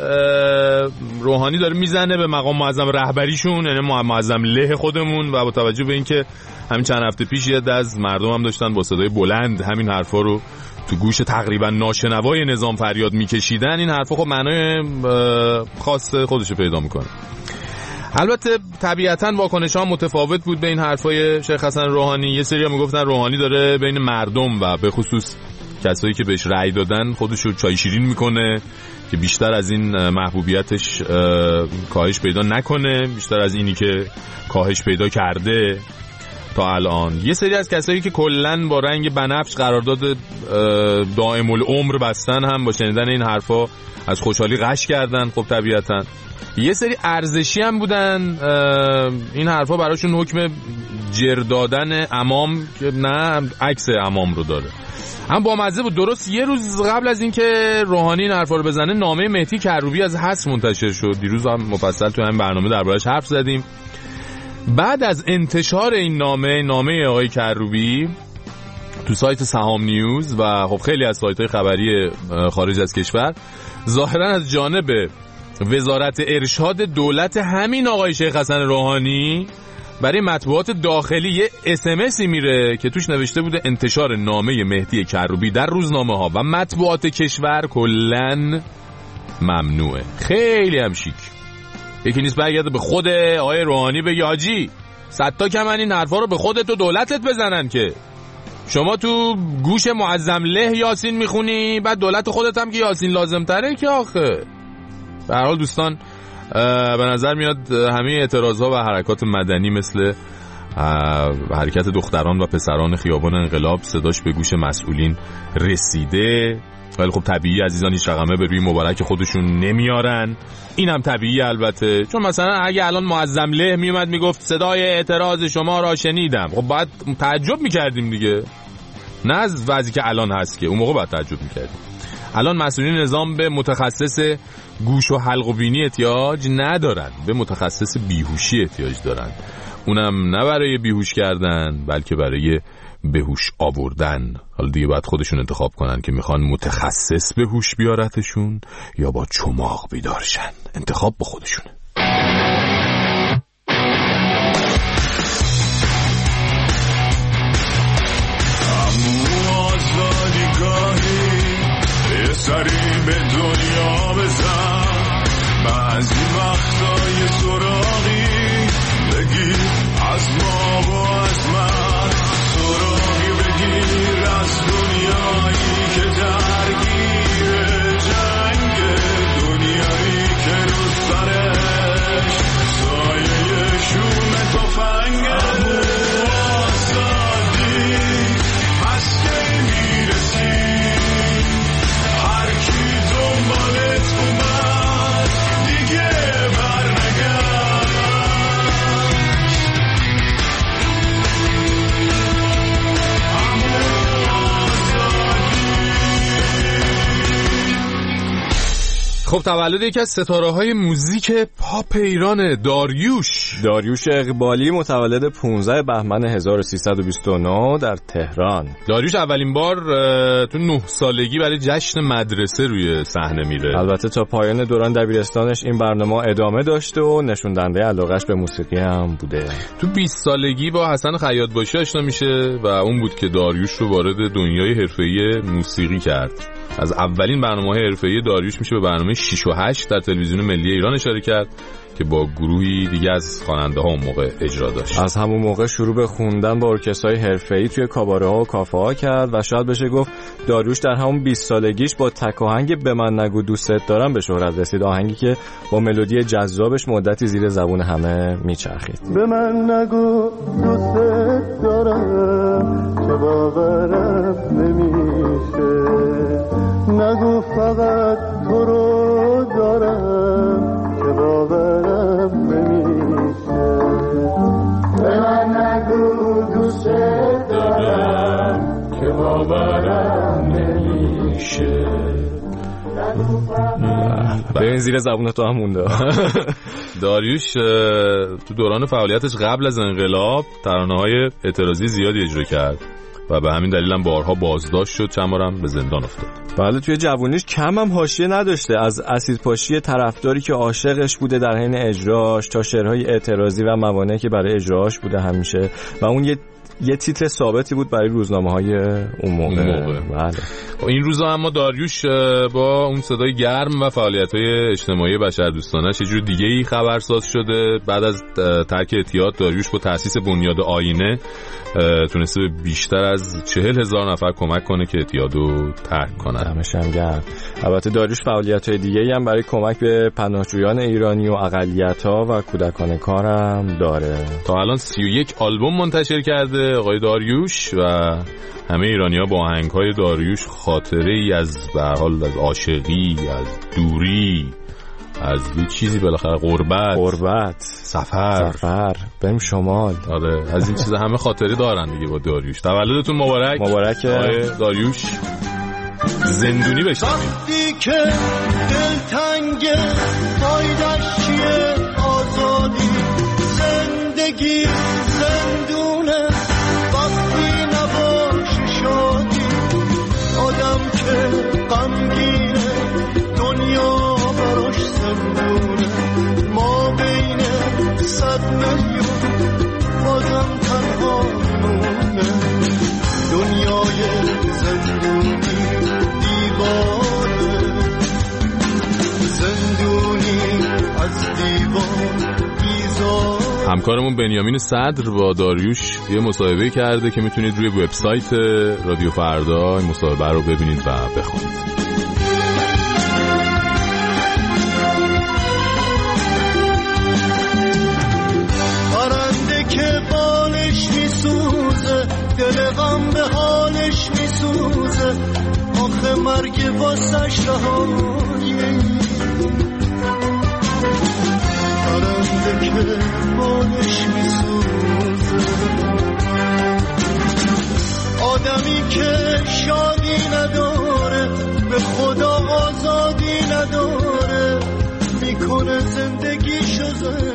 روحانی داره میزنه به مقام معظم رهبریشون، یعنی معظم له خودمون، و با توجه به اینکه همین چند هفته پیش یه از مردم هم داشتن با صدای بلند همین حرفا رو تو گوش تقریبا ناشنوای نظام فریاد میکشیدن، این حرفا خب معنای خاص خودشو پیدا میکنه. البته طبیعتاً واکنش‌ها متفاوت بود به این حرفای شیخ حسن روحانی. یه سری هم میگفتن روحانی داره بین مردم و به خصوص کسایی که بهش رأی دادن خودشو چای شیرین میکنه که بیشتر از این محبوبیتش کاهش پیدا نکنه، بیشتر از اینی که کاهش پیدا کرده تا الان. یه سری از کسایی که کلاً با رنگ بنفش قرارداد دائم العمر بستن هم با شنیدن این حرفا از خوشحالی غش کردن. خب طبیعتاً یه سری ارزشی هم بودن، این حرفا براشون حکم جر دادن امام که نه عکس امام رو داره. هم با مزه بود. درست یه روز قبل از اینکه روحانی این حرفا رو بزنه، نامه مهدی کروبی از حس منتشر شد. دیروز هم مفصل تو همین برنامه دربارش حرف زدیم. بعد از انتشار این نامه نامه آقای کروبی تو سایت سهام نیوز و خب خیلی از سایت‌های خبری خارج از کشور، ظاهرا از جانب وزارت ارشاد دولت همین آقای شیخ حسن روحانی برای مطبوعات داخلی یه اسمسی میره که توش نوشته بوده انتشار نامه مهدی کروبی در روزنامه ها و مطبوعات کشور کلن ممنوعه. خیلی هم شیک. یکی نیست برگرده به خود آقای روحانی بگه حاجی صد تا کمن این حرفا رو به خودت و دولتت بزنن که شما تو گوش معظم له یاسین میخونی، بعد دولت خودت هم که یاسین لازم تره که آخه. به هر حال دوستان، به نظر میاد همه اعتراضها و حرکات مدنی مثل حرکت دختران و پسران خیابان انقلاب صداش به گوش مسئولین رسیده، ولی خب طبیعی عزیزان هیچ رقمه به روی مبارک خودشون نمیارن. این هم طبیعی البته، چون مثلا اگه الان معظم له میومد میگفت صدای اعتراض شما را شنیدم، خب باید تعجب میکردیم دیگه، نه از وضعی که الان هست که اون موقع باید تعجب میکردیم. الان مسئولین نظام به متخصص گوش و حلق و بینی احتیاج ندارن، به متخصص بیهوشی احتیاج دارن، اونم نه برای بیهوش کردن بلکه برای بهوش آوردن. حالا دیگه باید خودشون انتخاب کنن که میخوان متخصص به هوش بیارتشون یا با چماق بیدارشن. انتخاب با خودشونه. سری به دنیا بزن، بعضی وقتای سراغی بگیر از ما و از من، سراغی بگیر از دنیایی که درگیر جنگ، دنیایی که رو سرش خب تولد یکی از ستاره‌های موزیک پاپ ایران، داریوش داریوش اقبالی، متولد پانزده بهمن هزار و سیصد و بیست و نه در تهران. داریوش اولین بار تو نه سالگی برای جشن مدرسه روی صحنه میره. البته تا پایان دوران دبیرستانش این برنامه ادامه داشته و نشون دهنده علاقه‌اش به موسیقی هم بوده. تو بیست سالگی با حسن خیاطباشی آشنا میشه و اون بود که داریوش رو وارد دنیای حرفه‌ای موسیقی کرد. از اولین برنامه‌های حرفه‌ای داریوش میشه به برنامه شش و هشت در تلویزیون ملی ایران اشاره کرد که با گروهی دیگه از خواننده‌ها اون موقع اجرا داشت. از همون موقع شروع به خوندن با ارکسترهای حرفه‌ای توی کاباره‌ها و کافه‌ها کرد و شاید بشه گفت داریوش در همون بیست سالگیش با تک آهنگ به من نگو دوست دارم به شهرت رسید، آهنگی که با ملودی جذابش مدتی زیر زبون همه میچرخید. به من نگو دوست دارم که باورم نمیشه، نگو فقط تو رو دارم که باورم نمیشه، به من نگو دوست دارم که باورم نمیشه. به این زیر زبون تو هم مونده. داریوش تو دوران فعالیتش قبل از انقلاب ترانه‌های اعتراضی زیادی اجرا کرد و به همین دلیل هم بارها بازداشت شد، چند بارم به زندان افتاد. بله توی جوونیش کم هم حاشیه نداشته، از اسیدپاشی طرفداری که عاشقش بوده در حین اجراش تا شعرهای اعتراضی و موانعی که برای اجراش بوده همیشه و اون یه یه تیتر ثابتی بود برای روزنامه‌های اون موقع. موقع. بله. این روزا اما داریوش با اون صدای گرم و فعالیت‌های اجتماعی بشردوستانه‌اش یه جور دیگه‌ای خبرساز شده. بعد از ترک اعتیاد داریوش با تأسیس بنیاد آینه تونسته به بیشتر از چهل هزار نفر کمک کنه که اعتیادو ترک کنن. دمش هم گرم. البته داریوش فعالیت‌های دیگه‌ای هم برای کمک به پناهجویان ایرانی و اقلیت‌ها و کودکان کار هم داره. تا الان سی و یک آلبوم منتشر کرده آقای داریوش و همه ایرانی‌ها با آهنگ‌های داریوش خاطره‌ای از به هر حال از عاشقی، از دوری، از یه چیزی بالاخره غربت غربت سفر سفر بریم شمال، آره از این چیزا همه خاطره دارن دیگه با داریوش. تولدتون مبارک مبارک آقای داریوش. زندونی بشیم وقتی که دلتنگ فایدش چیه آزادی، زندگی زندونه وقتی نباشه شادی، آدم که غمگینه دنیا براش زندونه، ما بین صد میلیون بازم تنها میمونه، دنیای زندونی دیوانه، زندونی از دیوان بیزار. همکارمون بنیامین صدر با داریوش یه مصاحبه کرده که میتونید روی وبسایت رادیو فردا این مصاحبه رو ببینید و بخونید. پرنده که بالش میسوزه دل غم به حالش میسوزه، آخه مرگ واسش رهاییه، پرنده که بالش میسوزه، آدمی که شادی نداره به خدا آزادی نداره، میکنه زندگیشو زنده